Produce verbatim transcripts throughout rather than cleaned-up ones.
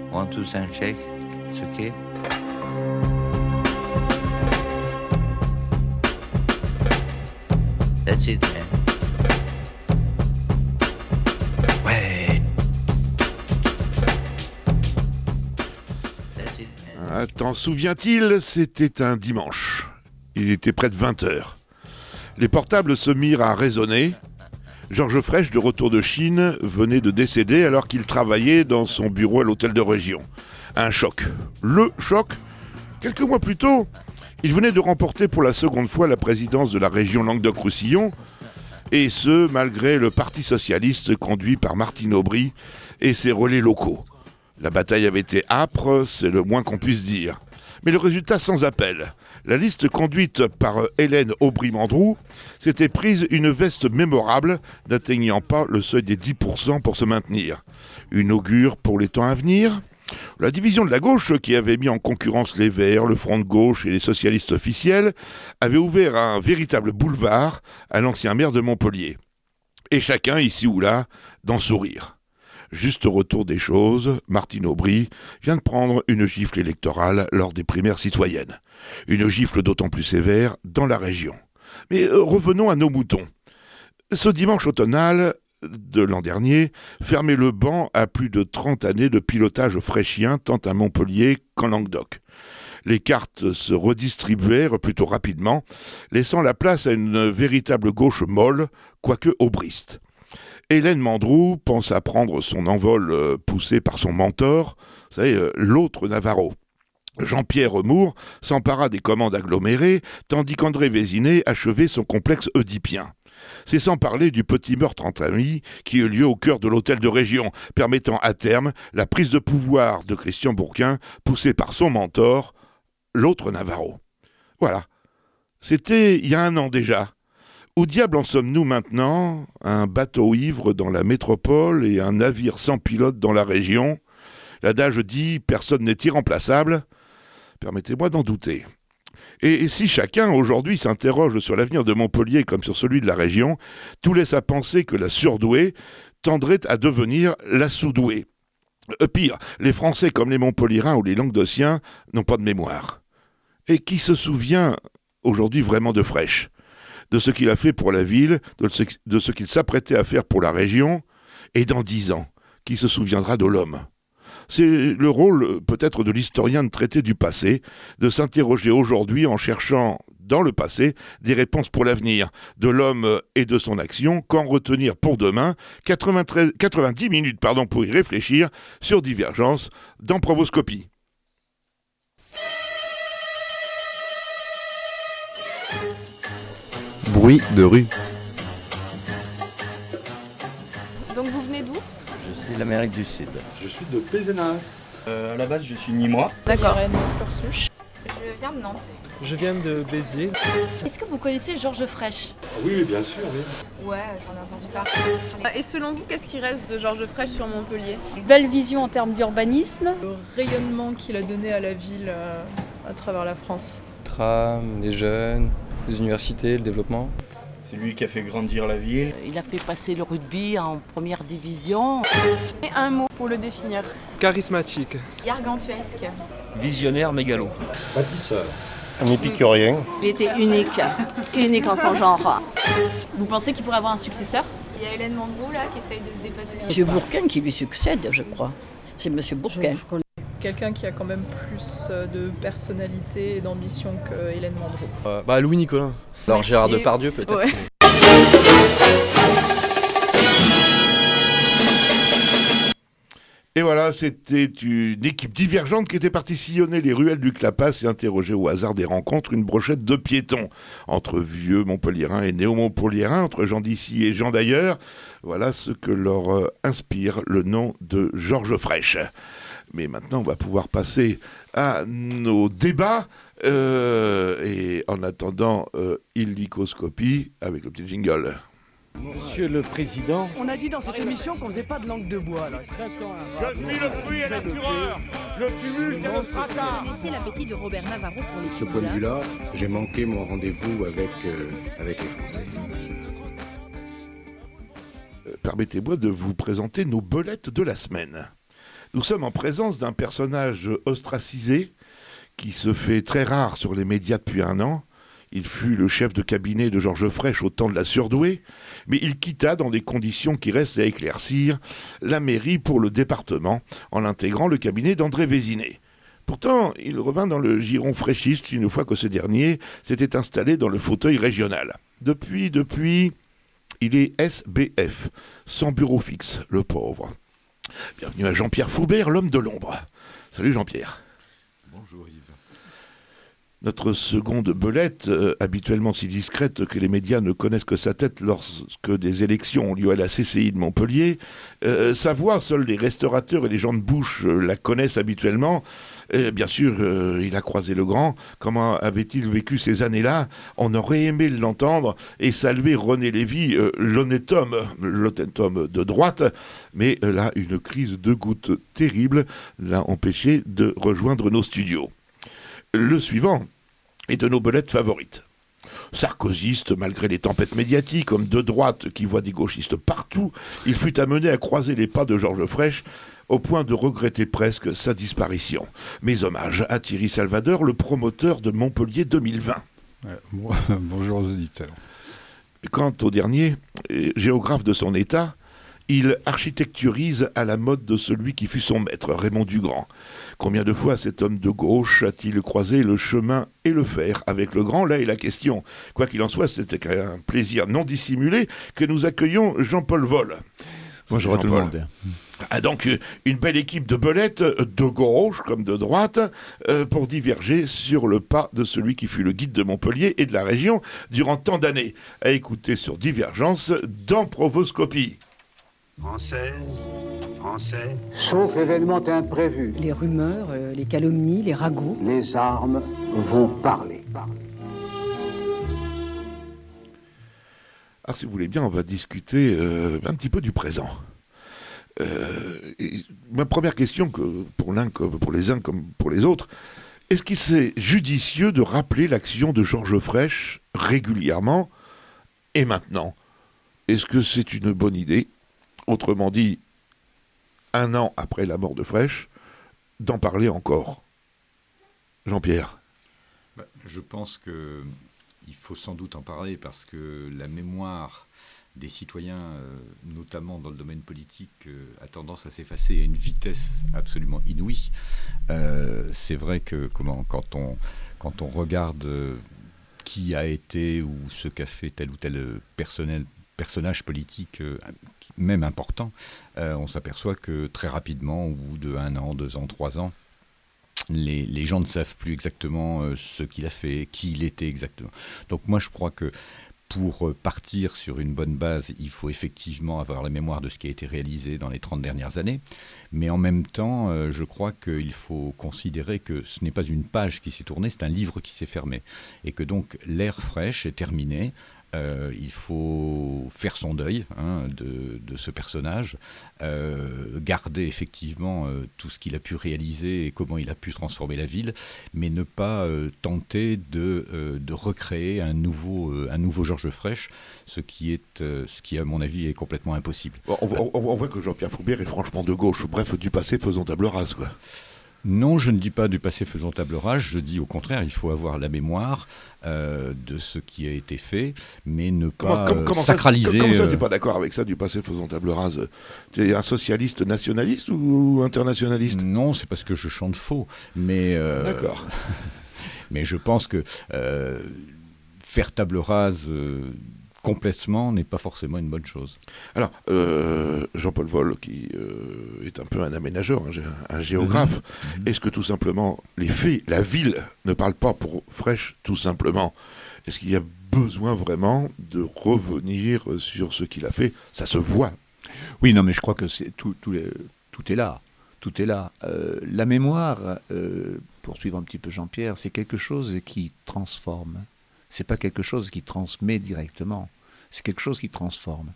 One, two, sound check. It's okay. That's it, man. Ouais. That's it, man. Ah, t'en souviens-t-il, c'était un dimanche. Il était près de vingt heures. Les portables se mirent à résonner. Georges Frêche, de retour de Chine, venait de décéder alors qu'il travaillait dans son bureau à l'hôtel de région. Un choc. Le choc. Quelques mois plus tôt, il venait de remporter pour la seconde fois la présidence de la région Languedoc-Roussillon, et ce, malgré le Parti socialiste conduit par Martine Aubry et ses relais locaux. La bataille avait été âpre, c'est le moins qu'on puisse dire. Mais le résultat sans appel. La liste conduite par Hélène Aubry-Mandroux s'était prise une veste mémorable, n'atteignant pas le seuil des dix pour cent pour se maintenir. Une augure pour les temps à venir. La division de la gauche, qui avait mis en concurrence les Verts, le Front de gauche et les socialistes officiels, avait ouvert un véritable boulevard à l'ancien maire de Montpellier. Et chacun, ici ou là, d'en sourire. Juste au retour des choses, Martine Aubry vient de prendre une gifle électorale lors des primaires citoyennes. Une gifle d'autant plus sévère dans la région. Mais euh, revenons à nos moutons. Ce dimanche automnal de l'an dernier fermait le banc à plus de trente années de pilotage fraîchien tant à Montpellier qu'en Languedoc. Les cartes se redistribuèrent plutôt rapidement, laissant la place à une véritable gauche molle, quoique aubriste. Hélène Mandroux pense à prendre son envol euh, poussé par son mentor, vous savez, euh, l'autre Navarro. Jean-Pierre Moore s'empara des commandes agglomérées, tandis qu'André Vézinet achevait son complexe oedipien. C'est sans parler du petit meurtre entre amis qui eut lieu au cœur de l'hôtel de région, permettant à terme la prise de pouvoir de Christian Bourquin, poussé par son mentor, l'autre Navarro. Voilà. C'était il y a un an déjà. Où diable en sommes-nous maintenant ? Un bateau ivre dans la métropole et un navire sans pilote dans la région. L'adage dit « personne n'est irremplaçable ». Permettez-moi d'en douter. Et si chacun aujourd'hui s'interroge sur l'avenir de Montpellier comme sur celui de la région, tout laisse à penser que la surdouée tendrait à devenir la sous-douée. Euh, pire, les Français comme les Montpelliérains ou les Languedociens n'ont pas de mémoire. Et qui se souvient aujourd'hui vraiment de Frêche ? De ce qu'il a fait pour la ville, de ce, de ce qu'il s'apprêtait à faire pour la région, et dans dix ans, qui se souviendra de l'homme ? C'est le rôle peut-être de l'historien de traiter du passé, de s'interroger aujourd'hui en cherchant dans le passé des réponses pour l'avenir, de l'homme et de son action, qu'en retenir pour demain, quatre-vingt-treize, quatre-vingt-dix minutes pardon, pour y réfléchir sur Divergence dans Provoscopie. Bruit de rue. Donc vous venez d'où ? Je suis de l'Amérique du Sud. Je suis de Pézenas. Euh, à la base, je suis nîmois. D'accord. Je viens de Nantes. Je viens de Béziers. Est-ce que vous connaissez Georges Frêche ? Ah oui, bien sûr, oui. Ouais, j'en ai entendu parler. Et selon vous, qu'est-ce qui reste de Georges Frêche sur Montpellier ? Belle vision en termes d'urbanisme. Le rayonnement qu'il a donné à la ville euh, à travers la France. Tram, les jeunes, les universités, le développement. C'est lui qui a fait grandir la ville. Il a fait passer le rugby en première division. Et un mot pour le définir. Charismatique. Gargantuesque. Visionnaire mégalo. Bâtisseur. Un épicurien. Il était unique, unique en son genre. Vous pensez qu'il pourrait avoir un successeur ? Il y a Hélène Mandroux là qui essaye de se dépatouiller. Monsieur Bourquin qui lui succède, je crois. C'est Monsieur Bourquin. Je, je connais quelqu'un qui a quand même plus de personnalité et d'ambition que Hélène Mandroux. Euh, bah Louis Nicolin. Alors Gérard Depardieu peut-être. Ouais. Et voilà, c'était une équipe divergente qui était partie sillonner les ruelles du Clapas et interroger au hasard des rencontres une brochette de piétons. Entre vieux Montpelliérains et néo-Montpelliérains, entre gens d'ici et gens d'ailleurs. Voilà ce que leur euh, inspire le nom de Georges Frêche. Mais maintenant, on va pouvoir passer à nos débats. Euh, et en attendant, euh, illicoscopie avec le petit jingle. Monsieur le Président, on a dit dans cette émission qu'on faisait pas de langue de bois. Là. Je suis le bruit et la fureur, le tumulte et le fracas. Connaissez l'appétit de Robert Navarro pour les De ce point de vue-là, j'ai manqué mon rendez-vous avec, euh, avec les Français. Euh, permettez-moi de vous présenter nos belettes de la semaine. Nous sommes en présence d'un personnage ostracisé qui se fait très rare sur les médias depuis un an. Il fut le chef de cabinet de Georges Frêche au temps de la surdouée, mais il quitta, dans des conditions qui restent à éclaircir, la mairie pour le département, en intégrant le cabinet d'André Vézinet. Pourtant, il revint dans le giron fréchiste une fois que ce dernier s'était installé dans le fauteuil régional. Depuis, depuis, il est S B F, sans bureau fixe, le pauvre. Bienvenue à Jean-Pierre Foubert, l'homme de l'ombre. Salut Jean-Pierre. Bonjour Yves. Notre seconde belette, euh, habituellement si discrète que les médias ne connaissent que sa tête lorsque des élections ont lieu à la C C I de Montpellier, euh, sa voix, seuls les restaurateurs et les gens de bouche euh, la connaissent habituellement. Euh, bien sûr, euh, il a croisé le grand. Comment avait-il vécu ces années-là? On aurait aimé l'entendre et saluer René Lévy, euh, l'honnête homme, l'honnête homme de droite, mais euh, là, une crise de gouttes terrible l'a empêché de rejoindre nos studios. Le suivant est de nos belettes favorites. Sarkozyste, malgré les tempêtes médiatiques, homme de droite qui voit des gauchistes partout, il fut amené à croiser les pas de Georges Frêche au point de regretter presque sa disparition. Mes hommages à Thierry Salvador, le promoteur de Montpellier deux mille vingt. Ouais, bon, bonjour aux auditeurs. Quant au dernier, géographe de son état, il architecturise à la mode de celui qui fut son maître, Raymond Dugrand. Combien de fois cet homme de gauche a-t-il croisé le chemin et le fer avec le grand? Là est la question. Quoi qu'il en soit, c'était un plaisir non dissimulé que nous accueillons Jean-Paul Vol. Bonjour à tout le monde. Ah, donc, une belle équipe de belettes, de gauche comme de droite, euh, pour diverger sur le pas de celui qui fut le guide de Montpellier et de la région durant tant d'années. À écouter sur Divergence dans Provoscopie. Française, Français. Sauf événement imprévu. Les rumeurs, euh, les calomnies, les ragots. Les armes vont parler. Alors si vous voulez bien, on va discuter euh, un petit peu du présent. Euh, et ma première question, que pour l'un comme pour les uns comme pour les autres, est-ce qu'il c'est judicieux de rappeler l'action de Georges Frêche régulièrement et maintenant? Est-ce que c'est une bonne idée? Autrement dit, un an après la mort de Frêche, d'en parler encore. Jean-Pierre. Bah, je pense qu'il faut sans doute en parler parce que la mémoire des citoyens, euh, notamment dans le domaine politique, euh, a tendance à s'effacer à une vitesse absolument inouïe. Euh, c'est vrai que comment, quand, on, quand on regarde euh, qui a été ou ce qu'a fait tel ou tel personnel, personnage politique, euh, même important, euh, on s'aperçoit que très rapidement, au bout de un an, deux ans, trois ans, les, les gens ne savent plus exactement euh, ce qu'il a fait, qui il était exactement. Donc moi je crois que pour partir sur une bonne base, il faut effectivement avoir la mémoire de ce qui a été réalisé dans les trente dernières années. Mais en même temps, euh, je crois qu'il faut considérer que ce n'est pas une page qui s'est tournée, c'est un livre qui s'est fermé. Et que donc l'ère Frêche est terminée. Euh, il faut faire son deuil hein, de, de ce personnage, euh, garder effectivement euh, tout ce qu'il a pu réaliser et comment il a pu transformer la ville, mais ne pas euh, tenter de, euh, de recréer un nouveau, euh, un nouveau Georges Frêche, ce qui, est, euh, ce qui, à mon avis, est complètement impossible. On, on, on voit que Jean-Pierre Foubert est franchement de gauche. Bref, du passé, faisons table rase, quoi. Non, je ne dis pas du passé faisant table rase, je dis au contraire, il faut avoir la mémoire euh, de ce qui a été fait, mais ne pas comment, comment, euh, sacraliser... Ça, comment ça, tu n'es euh... pas d'accord avec ça, du passé faisant table rase? Tu es un socialiste nationaliste ou internationaliste? Non, c'est parce que je chante faux, mais... Euh... D'accord. mais je pense que euh, faire table rase... Euh, complètement n'est pas forcément une bonne chose. Alors, euh, Jean-Paul Vol, qui euh, est un peu un aménageur, un, un géographe, mmh. est-ce que tout simplement les faits, la ville ne parle pas pour Frêche, tout simplement? Est-ce qu'il y a besoin vraiment de revenir sur ce qu'il a fait? Ça se voit. Oui, non, mais je crois que c'est tout, tout, tout est là. Tout est là. Euh, la mémoire, euh, pour suivre un petit peu Jean-Pierre, c'est quelque chose qui transforme. C'est pas quelque chose qui transmet directement, c'est quelque chose qui transforme.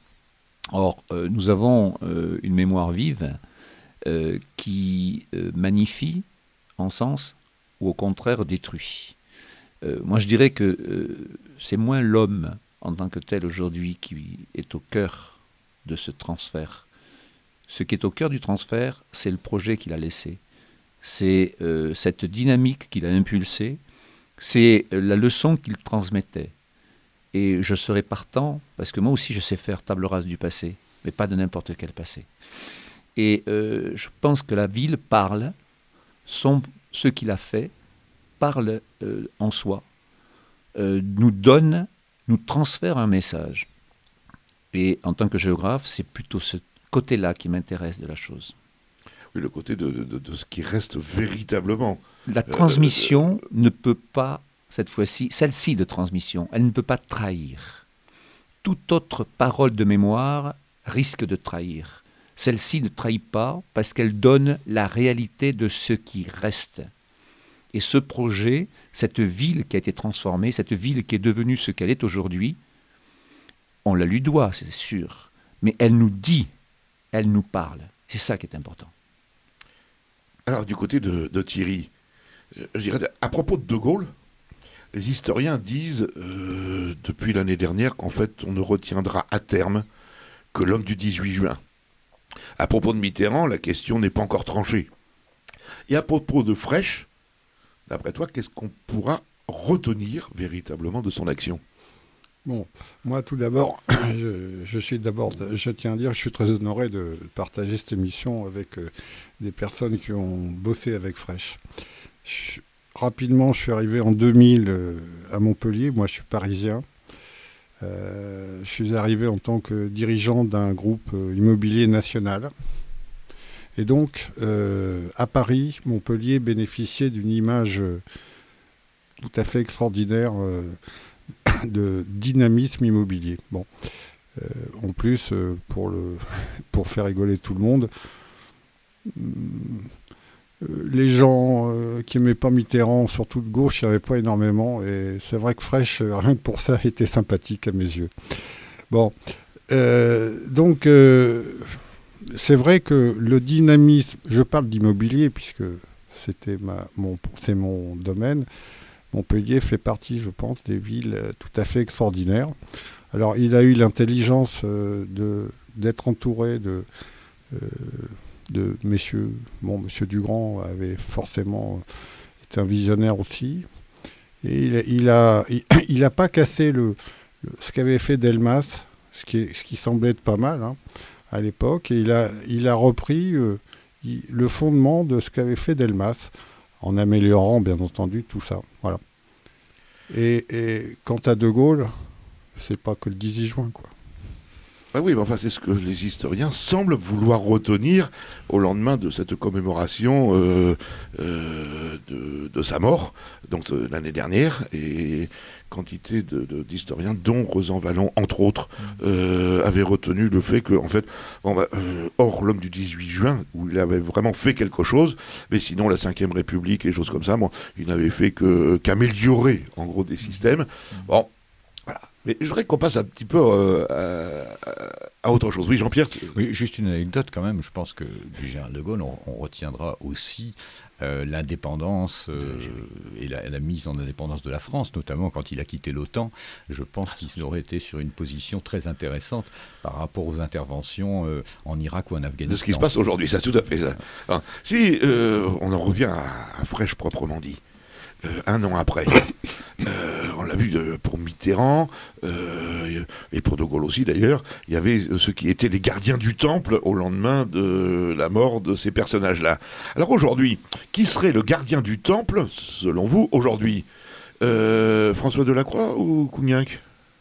Or, euh, nous avons euh, une mémoire vive euh, qui euh, magnifie en sens ou au contraire détruit. Euh, moi, je dirais que euh, c'est moins l'homme en tant que tel aujourd'hui qui est au cœur de ce transfert ce qui est au cœur du transfert, c'est le projet qu'il a laissé. C'est euh, cette dynamique qu'il a impulsée, c'est euh, la leçon qu'il transmettait. Et je serai partant, parce que moi aussi je sais faire table rase du passé, mais pas de n'importe quel passé. Et euh, je pense que la ville parle, son, ce qu'il a fait, parle euh, en soi, euh, nous donne, nous transfère un message. Et en tant que géographe, c'est plutôt ce côté-là qui m'intéresse de la chose. Oui, le côté de, de, de ce qui reste véritablement. La transmission euh, ne peut pas, cette fois-ci, celle-ci de transmission, elle ne peut pas trahir. Toute autre parole de mémoire risque de trahir. Celle-ci ne trahit pas parce qu'elle donne la réalité de ce qui reste. Et ce projet, cette ville qui a été transformée, cette ville qui est devenue ce qu'elle est aujourd'hui, on la lui doit, c'est sûr, mais elle nous dit, elle nous parle. C'est ça qui est important. Alors, du côté de, de Thierry, je dirais, à propos de De Gaulle, les historiens disent, euh, depuis l'année dernière, qu'en fait, on ne retiendra à terme que l'homme du dix-huit juin. À propos de Mitterrand, la question n'est pas encore tranchée. Et à propos de Frêche, d'après toi, qu'est-ce qu'on pourra retenir véritablement de son action ? Bon, moi tout d'abord, je, je suis d'abord, je tiens à dire, je suis très honoré de partager cette émission avec euh, des personnes qui ont bossé avec Frêche. Je, rapidement, je suis arrivé en deux mille euh, à Montpellier. Moi, je suis parisien. Euh, je suis arrivé en tant que dirigeant d'un groupe euh, immobilier national. Et donc, euh, à Paris, Montpellier bénéficiait d'une image euh, tout à fait extraordinaire euh, de dynamisme immobilier. Bon, euh, en plus, euh, pour, le, pour faire rigoler tout le monde, euh, les gens euh, qui n'aimaient pas Mitterrand, surtout de gauche, il n'y avait pas énormément. Et c'est vrai que Frêche, rien que pour ça, était sympathique à mes yeux. Bon, euh, donc, euh, c'est vrai que le dynamisme, je parle d'immobilier puisque c'était ma, mon, c'est mon domaine. Montpellier fait partie, je pense, des villes tout à fait extraordinaires. Alors, il a eu l'intelligence euh, de, d'être entouré de, euh, de messieurs. Bon, monsieur Dugrand avait forcément été un visionnaire aussi. Et il, il a, il, il a pas cassé le, le, ce qu'avait fait Delmas, ce qui, est, ce qui semblait être pas mal hein, à l'époque. Et il a, il a repris euh, il, le fondement de ce qu'avait fait Delmas, en améliorant, bien entendu, tout ça. Voilà. Et, et quant à De Gaulle, c'est pas que le dix-huit juin, quoi. Ah oui, mais enfin, c'est ce que les historiens semblent vouloir retenir au lendemain de cette commémoration euh, euh, de, de sa mort, donc euh, l'année dernière, et quantité de, de, d'historiens, dont Rezan Vallon, entre autres, euh, avaient retenu le fait que, en fait, bon, bah, euh, hors l'homme du dix-huit juin, où il avait vraiment fait quelque chose, mais sinon la cinquième République et des choses comme ça, bon, il n'avait fait que, qu'améliorer, en gros, des systèmes. Bon, voilà. Mais je voudrais qu'on passe un petit peu euh, à, à autre chose. Oui, Jean-Pierre tu... Oui, juste une anecdote quand même. Je pense que du général de Gaulle, on, on retiendra aussi euh, l'indépendance euh, et la, la mise en indépendance de la France, notamment quand il a quitté l'OTAN. Je pense qu'il aurait été sur une position très intéressante par rapport aux interventions euh, en Irak ou en Afghanistan. De ce qui se passe aujourd'hui, ça, tout à fait. Ça. Alors, si euh, on en revient à, à Frêche proprement dit, euh, un an après... Euh, on l'a vu euh, pour Mitterrand euh, et pour De Gaulle aussi d'ailleurs, il y avait ceux qui étaient les gardiens du temple au lendemain de la mort de ces personnages-là. Alors aujourd'hui, qui serait le gardien du temple, selon vous, aujourd'hui euh, François Delacroix ou Cougnac ?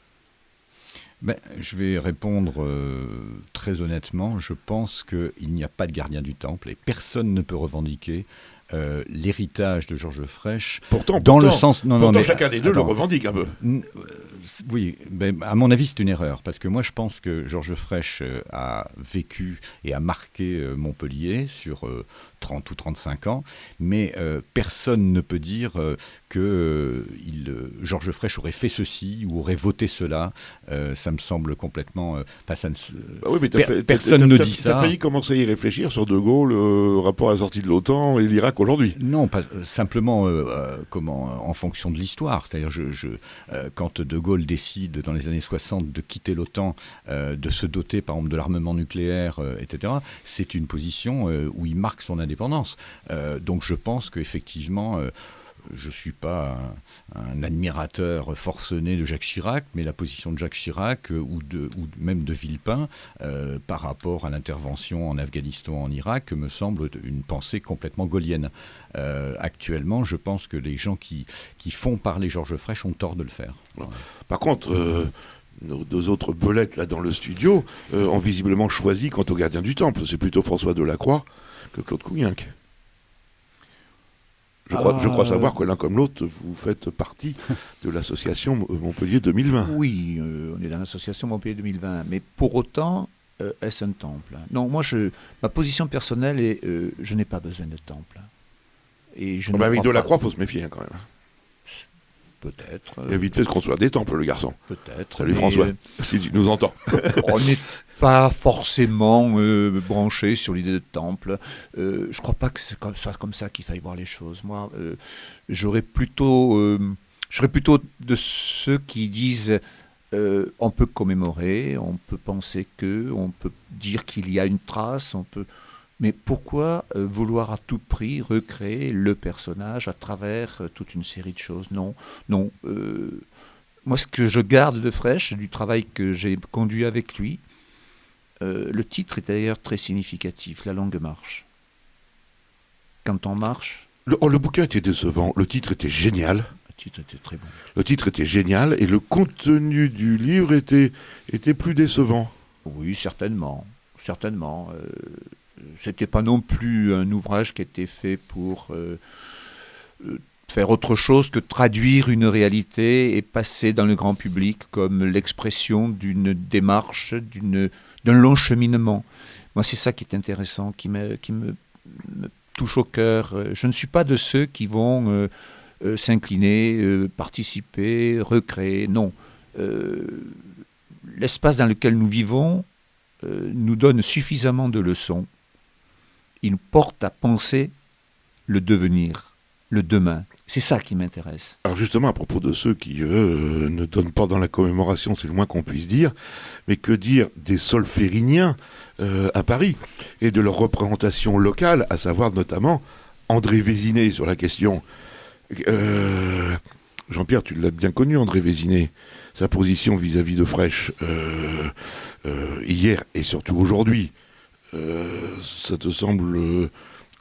Ben, je vais répondre euh, très honnêtement. Je pense qu'il n'y a pas de gardien du temple et personne ne peut revendiquer Euh, l'héritage de Georges Frêche pourtant, dans pourtant, le sens non, pourtant non, mais, chacun des deux attends, le revendique un peu. N- oui, ben, à mon avis c'est une erreur parce que moi je pense que Georges Frêche euh, a vécu et a marqué euh, Montpellier sur euh, trente ou trente-cinq ans, mais euh, personne ne peut dire euh, que euh, il, euh, Georges Frêche aurait fait ceci ou aurait voté cela. Euh, ça me semble complètement euh, pas, ça ne, bah oui, mais per- fait, personne t'as, ne t'as, dit t'as ça. T'as failli commencer à y réfléchir sur De Gaulle, euh, rapport à la sortie de l'OTAN et l'Irak qu'aujourd'hui. Non, pas euh, simplement euh, euh, comment, en fonction de l'histoire. C'est-à-dire, je, je, euh, quand De Gaulle décide dans les années soixante de quitter l'OTAN, euh, de se doter par exemple de l'armement nucléaire, euh, et cetera, c'est une position euh, où il marque son indépendance. Euh, donc je pense qu'effectivement, euh, je ne suis pas un, un admirateur forcené de Jacques Chirac, mais la position de Jacques Chirac euh, ou, de, ou même de Villepin euh, par rapport à l'intervention en Afghanistan, en Irak, me semble une pensée complètement gaullienne. Euh, actuellement, je pense que les gens qui, qui font parler Georges Frêche ont tort de le faire. Voilà. Par contre, euh, nos deux autres belettes là dans le studio euh, ont visiblement choisi quant au gardien du Temple. C'est plutôt François Delacroix que Claude Couillinck. Je crois, ah, je crois savoir que l'un comme l'autre, vous faites partie de l'association Montpellier deux mille vingt. Oui, euh, on est dans l'association Montpellier deux mille vingt, mais pour autant, euh, est-ce un temple? Non, moi, je, ma position personnelle est, euh, je n'ai pas besoin de temple. Et je oh ne bah avec Delacroix, il pas... faut se méfier hein, quand même. Peut-être. Il a vite fait de construire des temples, le garçon. Peut-être. Salut François, euh... si tu nous entends. On n'est pas forcément euh, branché sur l'idée de temple. Euh, je ne crois pas que c'est comme ça, comme ça qu'il faille voir les choses. Moi, euh, j'aurais plutôt, euh, je serais plutôt de ceux qui disent euh, on peut commémorer, on peut penser que, on peut dire qu'il y a une trace, on peut... Mais pourquoi euh, vouloir à tout prix recréer le personnage à travers euh, toute une série de choses? Non, non. Euh, moi, ce que je garde de Frêche, du travail que j'ai conduit avec lui, euh, le titre est d'ailleurs très significatif, La longue marche. Quand on marche... Le, oh, le bouquin était décevant, le titre était génial. Le titre était très bon. Le titre était génial et le contenu du livre était, était plus décevant. Oui, certainement. Certainement. Euh, C'était pas non plus un ouvrage qui était fait pour euh, faire autre chose que traduire une réalité et passer dans le grand public comme l'expression d'une démarche, d'une, d'un long cheminement. Moi, c'est ça qui est intéressant, qui me, qui me, me touche au cœur. Je ne suis pas de ceux qui vont euh, euh, s'incliner, euh, participer, recréer. Non. Euh, l'espace dans lequel nous vivons euh, nous donne suffisamment de leçons. Il nous porte à penser le devenir, le demain. C'est ça qui m'intéresse. Alors justement, à propos de ceux qui, eux, ne donnent pas dans la commémoration, c'est le moins qu'on puisse dire, mais que dire des solfériniens euh, à Paris et de leur représentation locale, à savoir notamment André Vézinet sur la question. Euh, Jean-Pierre, tu l'as bien connu, André Vézinet, sa position vis-à-vis de Frêche, euh, euh, hier et surtout aujourd'hui. Euh, ça te semble euh, cohérent ?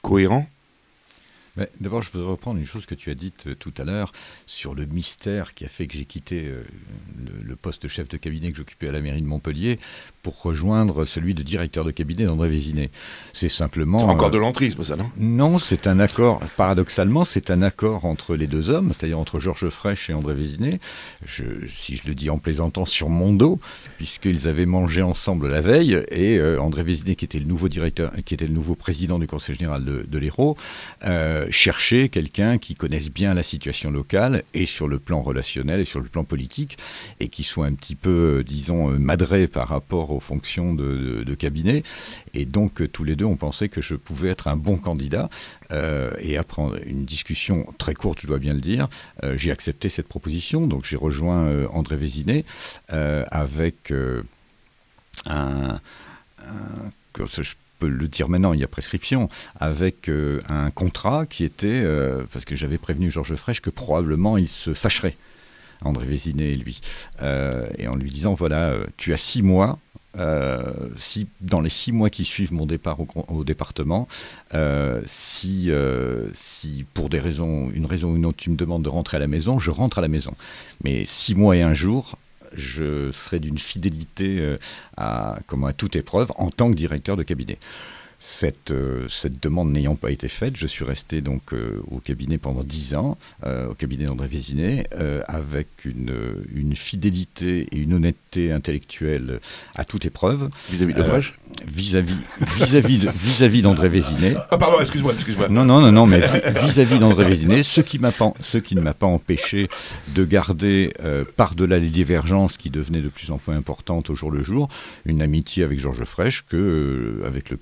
Mais d'abord, je voudrais reprendre une chose que tu as dite euh, tout à l'heure sur le mystère qui a fait que j'ai quitté euh, le, le poste de chef de cabinet que j'occupais à la mairie de Montpellier pour rejoindre celui de directeur de cabinet d'André Vézinet. C'est simplement... C'est encore euh, de l'entrisme, ça, non ? Non, c'est un accord, paradoxalement, c'est un accord entre les deux hommes, c'est-à-dire entre Georges Frêche et André Vézinet, je, si je le dis en plaisantant, sur mon dos, puisqu'ils avaient mangé ensemble la veille, et euh, André Vézinet, qui était le nouveau directeur, qui était le nouveau président du Conseil général de, de l'Hérault, euh, chercher quelqu'un qui connaisse bien la situation locale et sur le plan relationnel et sur le plan politique et qui soit un petit peu, disons, madré par rapport aux fonctions de, de, de cabinet. Et donc, tous les deux, on pensait que je pouvais être un bon candidat. Euh, et après une discussion très courte, je dois bien le dire, euh, j'ai accepté cette proposition. Donc, j'ai rejoint euh, André Vézinet euh, avec euh, un... un que je peux le dire maintenant, il y a prescription, avec euh, un contrat qui était, euh, parce que j'avais prévenu Georges Frêche que probablement il se fâcherait, André Vézinet et lui, euh, et en lui disant, voilà, euh, tu as six mois, euh, si, dans les six mois qui suivent mon départ au, au département, euh, si, euh, si pour des raisons, une raison ou une autre, tu me demandes de rentrer à la maison, je rentre à la maison. Mais six mois et un jour, je serai d'une fidélité à, comment, à toute épreuve en tant que directeur de cabinet. Cette, euh, cette demande n'ayant pas été faite, je suis resté donc euh, au cabinet pendant dix ans, euh, au cabinet d'André Vézinet, euh, avec une, une fidélité et une honnêteté intellectuelle à toute épreuve. Vis-à-vis de Frêche euh, Vis-à-vis, vis-à-vis, de, vis-à-vis d'André Vézinet. Ah pardon, excuse-moi, excuse-moi. Non, non, non, non, mais vis-à-vis d'André Vézinet, ce qui, m'a pas, ce qui ne m'a pas empêché de garder, euh, par-delà les divergences qui devenaient de plus en plus importantes au jour le jour, une amitié avec Georges Frêche que, euh, avec lequel je correspondais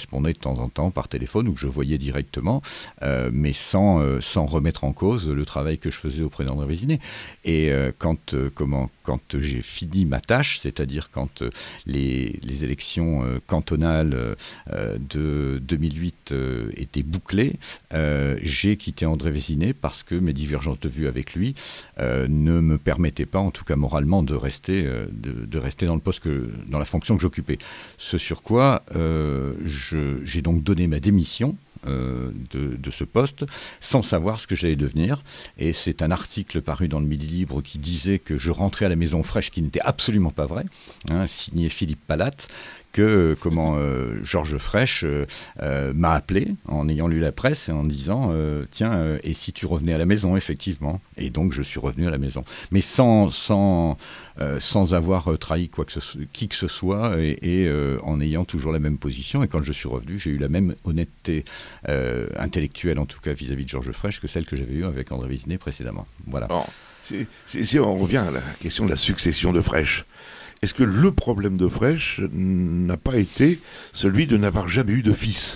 correspondait de temps en temps par téléphone ou que je voyais directement, euh, mais sans, euh, sans remettre en cause le travail que je faisais auprès d'André Vésinet. Et euh, quand, euh, comment, quand j'ai fini ma tâche, c'est-à-dire quand euh, les, les élections euh, cantonales euh, de deux mille huit euh, étaient bouclées, euh, j'ai quitté André Vésinet parce que mes divergences de vue avec lui euh, ne me permettaient pas, en tout cas moralement, de rester, euh, de, de rester dans le poste que, dans la fonction que j'occupais. Ce sur quoi euh, je, j'ai donc donné ma démission euh, de, de ce poste sans savoir ce que j'allais devenir. Et c'est un article paru dans le Midi Libre qui disait que je rentrais à la maison fraîche, qui n'était absolument pas vrai, hein, signé Philippe Palatte, que euh, comment euh, Georges Frêche euh, euh, m'a appelé en ayant lu la presse et en disant euh, tiens euh, et si tu revenais à la maison, effectivement. Et donc je suis revenu à la maison, mais sans sans euh, sans avoir trahi quoi que ce, qui que ce soit et, et euh, en ayant toujours la même position. Et quand je suis revenu, j'ai eu la même honnêteté euh, intellectuelle, en tout cas vis-à-vis de Georges Frêche, que celle que j'avais eue avec André Vésinet précédemment. Voilà. Bon, c'est, c'est, si on revient à la question de la succession de Frêche, est-ce que le problème de Frêche n'a pas été celui de n'avoir jamais eu de fils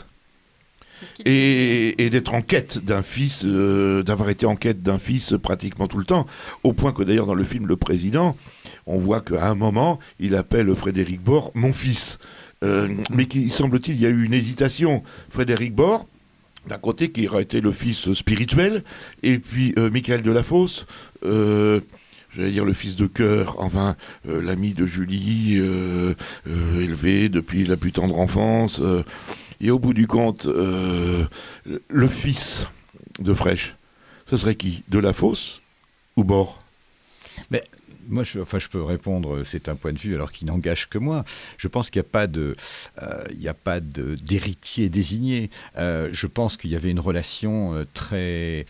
et, et d'être en quête d'un fils, euh, d'avoir été en quête d'un fils pratiquement tout le temps, au point que d'ailleurs dans le film Le Président, on voit qu'à un moment, il appelle Frédéric Bord « mon fils euh, ». Mais qu'il semble-t-il, il y a eu une hésitation. Frédéric Bord, d'un côté, qui aurait été le fils spirituel, et puis euh, Michael Delafosse, euh, j'allais dire le fils de cœur, enfin, euh, l'ami de Julie, euh, euh, élevé depuis la plus tendre enfance. Euh, et au bout du compte, euh, le fils de Frêche, ce serait qui ? Delafosse ou Bord ? Mais moi, je, enfin, je peux répondre, c'est un point de vue alors qui n'engage que moi. Je pense qu'il n'y a pas de, euh, il n'y a pas de, d'héritier désigné. Euh, je pense qu'il y avait une relation euh, très...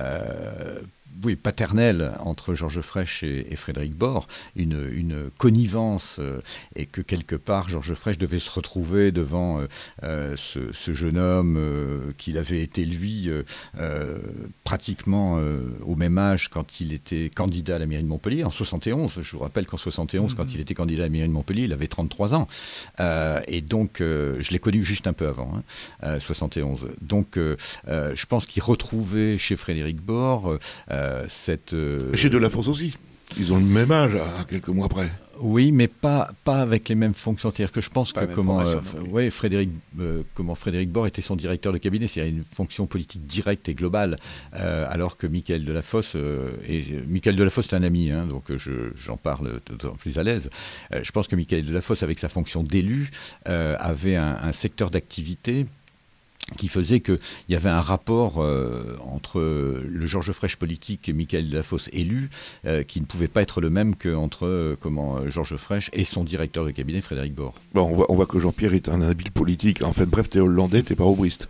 Euh, oui, paternelle entre Georges Frêche et, et Frédéric Bord, une, une connivence, euh, et que quelque part Georges Frêche devait se retrouver devant euh, euh, ce, ce jeune homme euh, qu'il avait été lui euh, euh, pratiquement euh, au même âge quand il était candidat à la mairie de Montpellier, en soixante et onze. Je vous rappelle qu'en soixante et onze, mmh. quand il était candidat à la mairie de Montpellier, il avait trente-trois ans. Euh, et donc, euh, je l'ai connu juste un peu avant, hein, euh, soixante et onze. Donc, euh, euh, je pense qu'il retrouvait chez Frédéric Bord... Euh, Cette, euh... Chez Delafosse aussi. Ils ont le même âge à quelques mois près. Oui, mais pas, pas avec les mêmes fonctions. C'est-à-dire que je pense pas que comment, euh, ouais, Frédéric, euh, comment Frédéric Bord était son directeur de cabinet, c'est-à-dire une fonction politique directe et globale, euh, alors que Michael Delafosse, euh, et Michael Delafosse est un ami, hein, donc je, j'en parle d'autant plus à l'aise. Euh, je pense que Michael Delafosse, avec sa fonction d'élu, euh, avait un, un secteur d'activité qui faisait qu'il y avait un rapport euh, entre le Georges Frêche politique et Michael Delafosse élu euh, qui ne pouvait pas être le même qu'entre euh, comment, Georges Frêche et son directeur de cabinet, Frédéric Bord. Bon, on voit, on voit que Jean-Pierre est un habile politique. En fait, bref, t'es hollandais, t'es pas aubriste.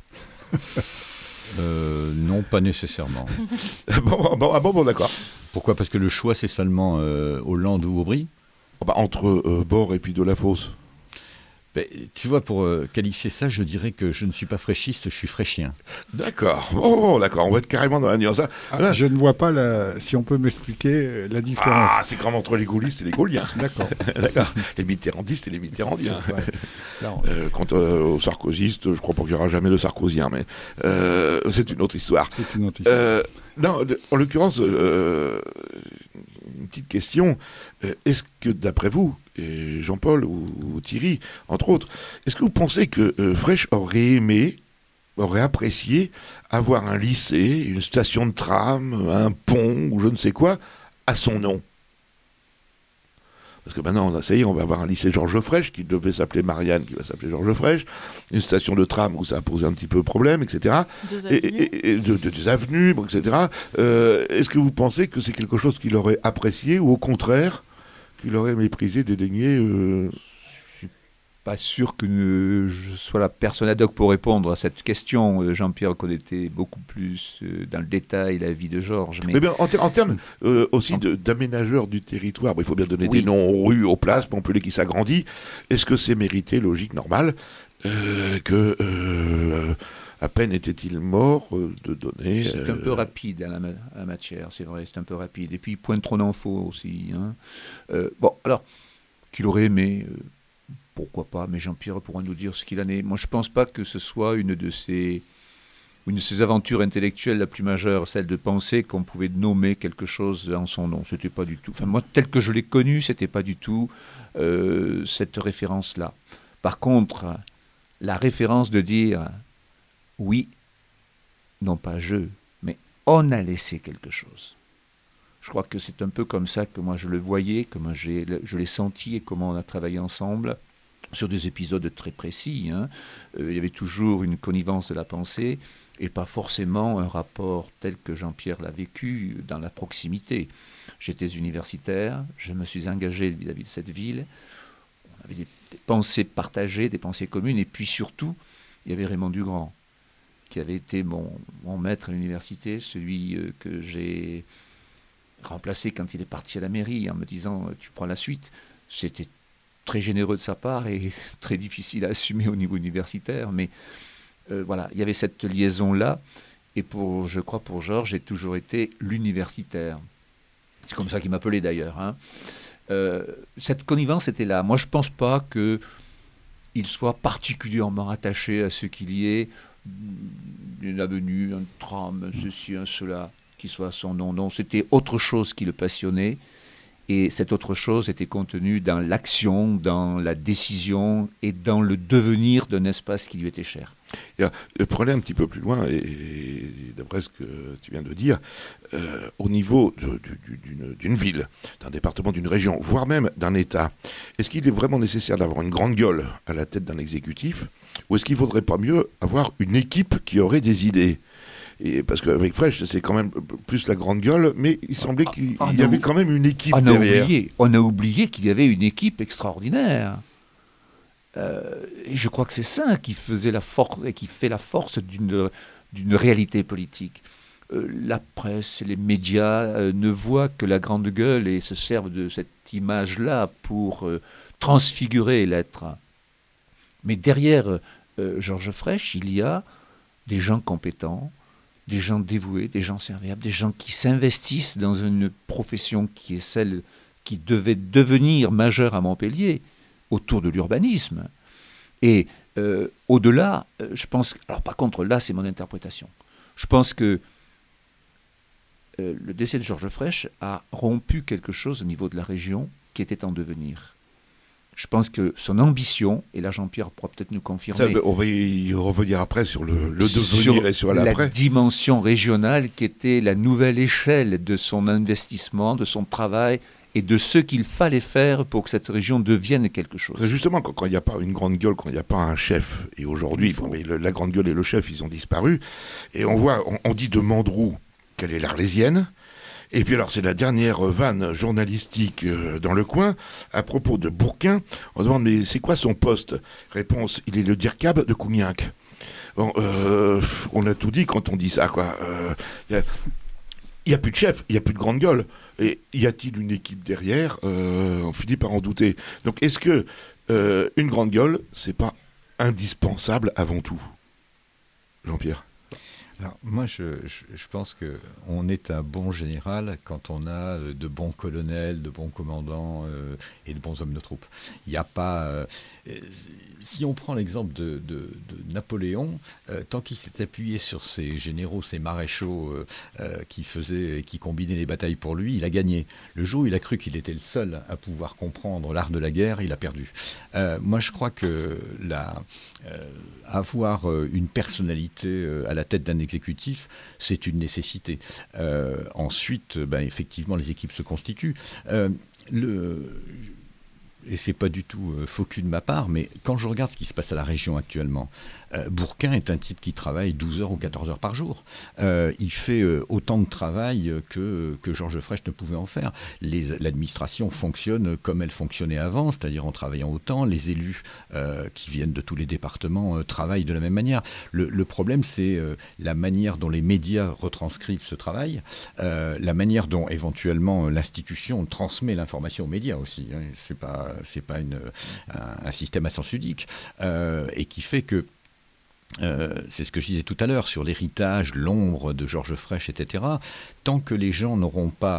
euh, non, pas nécessairement. bon, bon, ah bon, bon, d'accord. Pourquoi ? Parce que le choix, c'est seulement euh, Hollande ou Aubry ? oh bah, Entre euh, Bord et puis Delafosse. Ben, tu vois, pour euh, qualifier ça, je dirais que je ne suis pas fraîchiste, je suis fraîchien. D'accord. Oh, d'accord. On va être carrément dans la nuance. Ah, ah, je ne vois pas la... si on peut m'expliquer la différence. Ah, c'est comme entre les gaullistes et les gauliens. D'accord. D'accord. Les mitterrandistes et les mitterrandiens. Ouais. Euh, quant euh, aux sarkozystes, je crois pas qu'il y aura jamais de sarkozien, mais euh, c'est une autre histoire. C'est une autre histoire. Euh, non, en l'occurrence, euh, une petite question. Est-ce que, d'après vous, et Jean-Paul ou, ou Thierry, entre autres, est-ce que vous pensez que euh, Frêche aurait aimé, aurait apprécié avoir un lycée, une station de tram, un pont ou je ne sais quoi à son nom ? Parce que maintenant, ça y est, on va avoir un lycée Georges Frêche qui devait s'appeler Marianne, qui va s'appeler Georges Frêche, une station de tram où ça a posé un petit peu problème, et cetera. Deux avenues. Et, et, et de, de, des avenues, bon, et cetera. Euh, est-ce que vous pensez que c'est quelque chose qu'il aurait apprécié ou au contraire qu'il aurait méprisé, dédaigné euh... Je suis pas sûr que ne, je sois la personne ad hoc pour répondre à cette question. Jean-Pierre connaissait beaucoup plus euh, dans le détail la vie de Georges. Mais, mais bien, en, ter- en termes euh, aussi de, d'aménageurs du territoire, bon, il faut bien donner oui. des noms aux rues, aux places, Montpellier qui s'agrandit. Est-ce que c'est mérité, logique, normal, euh, que... Euh, à peine était-il mort euh, de donner... C'est euh... un peu rapide à la, ma- à la matière, c'est vrai, c'est un peu rapide. Et puis, point de trop d'infos aussi. Hein. Euh, bon, alors, qu'il aurait aimé, euh, pourquoi pas, mais Jean-Pierre pourra nous dire ce qu'il en est. Moi, je ne pense pas que ce soit une de ces, une de ces aventures intellectuelles la plus majeure, celle de penser qu'on pouvait nommer quelque chose en son nom. C'était pas du tout. Enfin, moi, tel que je l'ai connu, c'était pas du tout euh, cette référence-là. Par contre, la référence de dire oui, non pas je, mais on a laissé quelque chose. Je crois que c'est un peu comme ça que moi je le voyais, que moi j'ai, je l'ai senti et comment on a travaillé ensemble sur des épisodes très précis. Hein. Euh, il y avait toujours une connivence de la pensée et pas forcément un rapport tel que Jean-Pierre l'a vécu dans la proximité. J'étais universitaire, je me suis engagé vis-à-vis de cette ville, on avait des, des pensées partagées, des pensées communes, et puis surtout, il y avait Raymond Dugrand, qui avait été mon, mon maître à l'université, celui euh, que j'ai remplacé quand il est parti à la mairie en me disant « tu prends la suite ». C'était très généreux de sa part et très difficile à assumer au niveau universitaire, mais euh, voilà, il y avait cette liaison-là, et pour, je crois pour Georges, j'ai toujours été l'universitaire. C'est comme ça qu'il m'appelait d'ailleurs. Hein. Euh, cette connivence était là. Moi, je ne pense pas qu'il soit particulièrement attaché à ce qu'il y ait une avenue, un tram, ceci, un cela, qui soit son nom. Non, c'était autre chose qui le passionnait. Et cette autre chose était contenue dans l'action, dans la décision et dans le devenir d'un espace qui lui était cher. Et, euh, pour aller un petit peu plus loin, et, et d'après ce que tu viens de dire, euh, au niveau de, de, d'une, d'une ville, d'un département, d'une région, voire même d'un État, est-ce qu'il est vraiment nécessaire d'avoir une grande gueule à la tête d'un exécutif, ou est-ce qu'il ne faudrait pas mieux avoir une équipe qui aurait des idées ? Et parce qu'avec Frêche, c'est quand même plus la grande gueule, mais il semblait qu'il ah, y avait quand même une équipe on derrière. A oublié, on a oublié qu'il y avait une équipe extraordinaire. Euh, et je crois que c'est ça qui faisait la force et qui fait la force d'une, d'une réalité politique. Euh, la presse, les médias euh, ne voient que la grande gueule et se servent de cette image-là pour euh, transfigurer l'être. Mais derrière euh, Georges Frêche, il y a des gens compétents, des gens dévoués, des gens serviables, des gens qui s'investissent dans une profession qui est celle qui devait devenir majeure à Montpellier, autour de l'urbanisme. Et euh, au-delà, euh, je pense... Alors par contre, là, c'est mon interprétation. Je pense que euh, le décès de Georges Frêche a rompu quelque chose au niveau de la région qui était en devenir. Je pense que son ambition, et là Jean-Pierre pourra peut-être nous confirmer... Ça, on va y revenir après sur le, le devenir sur et sur l'après. La dimension régionale qui était la nouvelle échelle de son investissement, de son travail et de ce qu'il fallait faire pour que cette région devienne quelque chose. Justement, quand il n'y a pas une grande gueule, quand il n'y a pas un chef, et aujourd'hui, bon, mais le, la grande gueule et le chef, ils ont disparu, et on voit, on, on dit de Mandroux qu'elle est l'Arlésienne. Et puis alors, c'est la dernière vanne journalistique euh, dans le coin, à propos de Bourquin. On demande, mais c'est quoi son poste ? Réponse, il est le dircab de Cougnac. Bon, euh, on a tout dit quand on dit ça, quoi. Il euh, n'y a, a plus de chef, il n'y a plus de grande gueule. Et y a-t-il une équipe derrière ? euh, On finit par en douter. Donc, est-ce que euh, une grande gueule, c'est pas indispensable avant tout ? Jean-Pierre ? Alors, moi, je, je, je pense qu'on est un bon général quand on a de bons colonels, de bons commandants euh, et de bons hommes de troupe. Il n'y a pas... Euh, si on prend l'exemple de, de, de Napoléon, euh, tant qu'il s'est appuyé sur ses généraux, ses maréchaux euh, euh, qui faisaient, qui combinaient les batailles pour lui, il a gagné. Le jour où il a cru qu'il était le seul à pouvoir comprendre l'art de la guerre, il a perdu. Euh, moi, je crois que la, euh, avoir une personnalité euh, à la tête d'un exécutif, c'est une nécessité. Euh, ensuite, ben, effectivement, les équipes se constituent. Euh, le... Et c'est pas du tout euh, faux cul de ma part, mais quand je regarde ce qui se passe à la région actuellement, euh, Bourquin est un type qui travaille douze heures ou quatorze heures par jour. Euh, il fait euh, autant de travail que, que Georges Frêche ne pouvait en faire. Les, l'administration fonctionne comme elle fonctionnait avant, c'est-à-dire en travaillant autant. Les élus euh, qui viennent de tous les départements euh, travaillent de la même manière. Le, le problème, c'est euh, la manière dont les médias retranscrivent ce travail, euh, la manière dont éventuellement l'institution transmet l'information aux médias aussi. Hein. C'est pas c'est pas une, un, un système à sens unique, euh, et qui fait que, euh, c'est ce que je disais tout à l'heure, sur l'héritage, l'ombre de Georges Frêche, et cetera, tant que les gens n'auront pas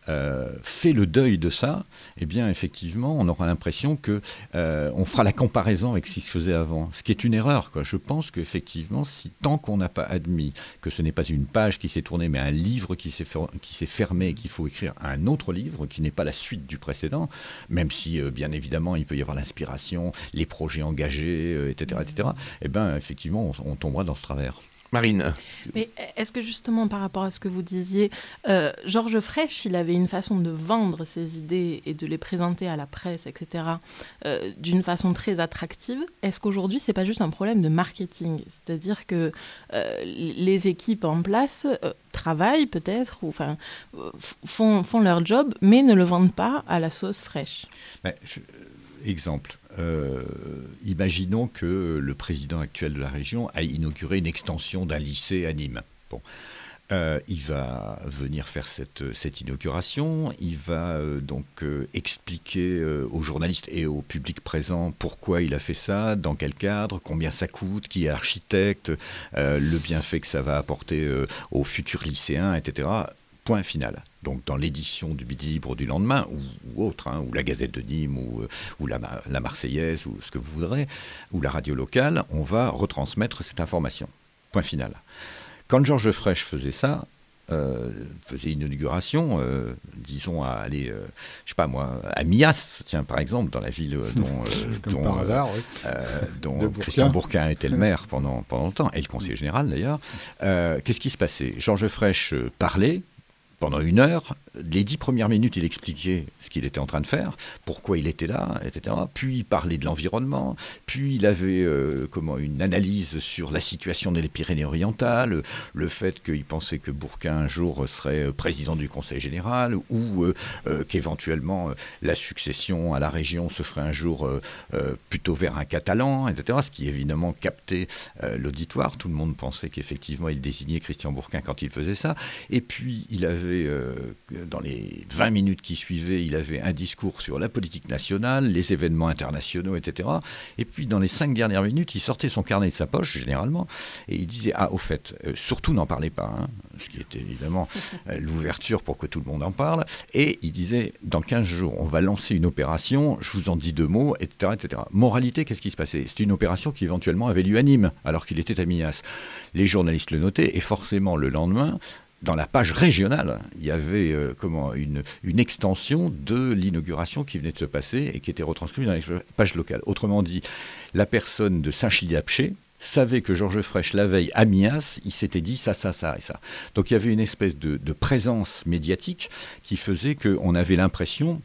euh, fait le deuil de ça, eh bien effectivement on aura l'impression que euh, on fera la comparaison avec ce qui se faisait avant, ce qui est une erreur, quoi. Je pense qu'effectivement, si tant qu'on n'a pas admis que ce n'est pas une page qui s'est tournée, mais un livre qui s'est, fer- qui s'est fermé et qu'il faut écrire un autre livre qui n'est pas la suite du précédent, même si euh, bien évidemment il peut y avoir l'inspiration, les projets engagés, euh, et cetera, et cetera, eh bien effectivement on, on tombera dans ce travers. Marine. Mais est-ce que justement par rapport à ce que vous disiez, euh, Georges Frêche, il avait une façon de vendre ses idées et de les présenter à la presse, et cetera, euh, d'une façon très attractive. Est-ce qu'aujourd'hui, c'est pas juste un problème de marketing ? C'est-à-dire que euh, les équipes en place euh, travaillent peut-être, ou enfin euh, font, font leur job, mais ne le vendent pas à la sauce Frêche. Ben, je... Exemple, euh, imaginons que le président actuel de la région a inauguré une extension d'un lycée à Nîmes. Bon. Euh, il va venir faire cette, cette inauguration, il va euh, donc euh, expliquer euh, aux journalistes et au public présent pourquoi il a fait ça, dans quel cadre, combien ça coûte, qui est architecte, euh, le bienfait que ça va apporter euh, aux futurs lycéens, et cetera. Point final. Donc dans l'édition du Midi Libre du lendemain, ou, ou autre, hein, ou la Gazette de Nîmes, ou, ou la, la Marseillaise, ou ce que vous voudrez, ou la radio locale, on va retransmettre cette information. Point final. Quand Georges Frêche faisait ça, euh, faisait une inauguration, euh, disons à aller, euh, je sais pas moi, à Mias, tiens par exemple, dans la ville dont, euh, dont, par hasard, euh, oui. euh, dont Bourquin. Christian Bourquin était le maire pendant, pendant longtemps, et le conseiller général d'ailleurs. Euh, qu'est-ce qui se passait ? Georges Frêche parlait. Pendant une heure, les dix premières minutes, il expliquait ce qu'il était en train de faire, pourquoi il était là, et cetera. Puis il parlait de l'environnement, puis il avait euh, comment, une analyse sur la situation des Pyrénées-Orientales, le fait qu'il pensait que Bourquin un jour serait président du Conseil général, ou euh, euh, qu'éventuellement euh, la succession à la région se ferait un jour euh, euh, plutôt vers un Catalan, et cetera. Ce qui évidemment captait euh, l'auditoire. Tout le monde pensait qu'effectivement il désignait Christian Bourquin quand il faisait ça. Et puis il avait Euh, dans les vingt minutes qui suivaient, il avait un discours sur la politique nationale, les événements internationaux, et cetera. Et puis, dans les cinq dernières minutes, il sortait son carnet de sa poche, généralement, et il disait « Ah, au fait, euh, surtout n'en parlez pas hein, », ce qui était évidemment euh, l'ouverture pour que tout le monde en parle. Et il disait « Dans quinze jours, on va lancer une opération, je vous en dis deux mots, et cetera et cetera » Moralité, qu'est-ce qui se passait ? C'était une opération qui éventuellement avait lieu à Nîmes, alors qu'il était à Mias. Les journalistes le notaient, et forcément, le lendemain, dans la page régionale, il y avait euh, comment, une, une extension de l'inauguration qui venait de se passer et qui était retranscrite dans la page locale. Autrement dit, la personne de Saint-Chili-Apché savait que Georges Frêche, la veille à Mias, il s'était dit ça, ça, ça et ça. Donc il y avait une espèce de, de présence médiatique qui faisait qu'on avait l'impression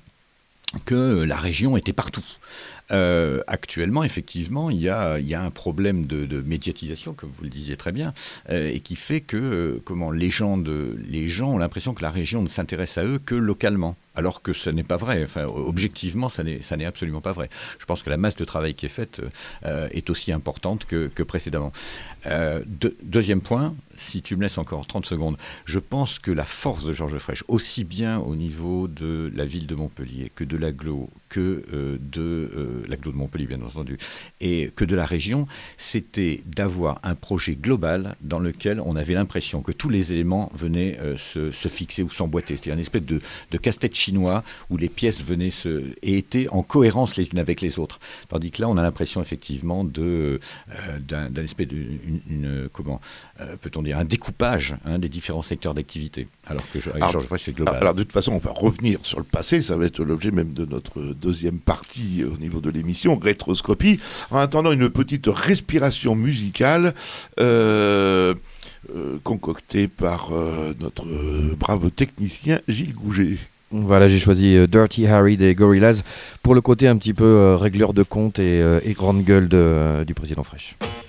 que la région était partout. Euh, actuellement, effectivement, il y a, il y a un problème de, de médiatisation, comme vous le disiez très bien, euh, et qui fait que euh, comment, les, gens de, les gens ont l'impression que la région ne s'intéresse à eux que localement, alors que ce n'est pas vrai. Enfin, objectivement, ça n'est, ça n'est absolument pas vrai. Je pense que la masse de travail qui est faite euh, est aussi importante que, que précédemment. Euh, de, deuxième point, si tu me laisses encore trente secondes, je pense que la force de Georges Frêche, aussi bien au niveau de la ville de Montpellier que de l'agglo, que euh, de euh, l'agglo de Montpellier, bien entendu, et que de la région, c'était d'avoir un projet global dans lequel on avait l'impression que tous les éléments venaient euh, se, se fixer ou s'emboîter. C'est-à-dire une espèce de, de casse-tête chinois où les pièces venaient se, et étaient en cohérence les unes avec les autres. Tandis que là, on a l'impression effectivement de, euh, d'un, d'un espèce de, une, une, comment, euh, peut-on dire, un découpage hein, des différents secteurs d'activité. Alors que avec alors, Georges Frêche, c'est global. Alors de toute façon, on va revenir sur le passé, ça va être l'objet même de notre deuxième partie au niveau de l'émission, rétroscopie. En attendant une petite respiration musicale euh, euh, concoctée par euh, notre euh, brave technicien Gilles Gouget. Voilà, j'ai choisi euh, Dirty Harry des Gorillaz pour le côté un petit peu euh, régleur de compte et, euh, et grande gueule de, euh, du président Frêche.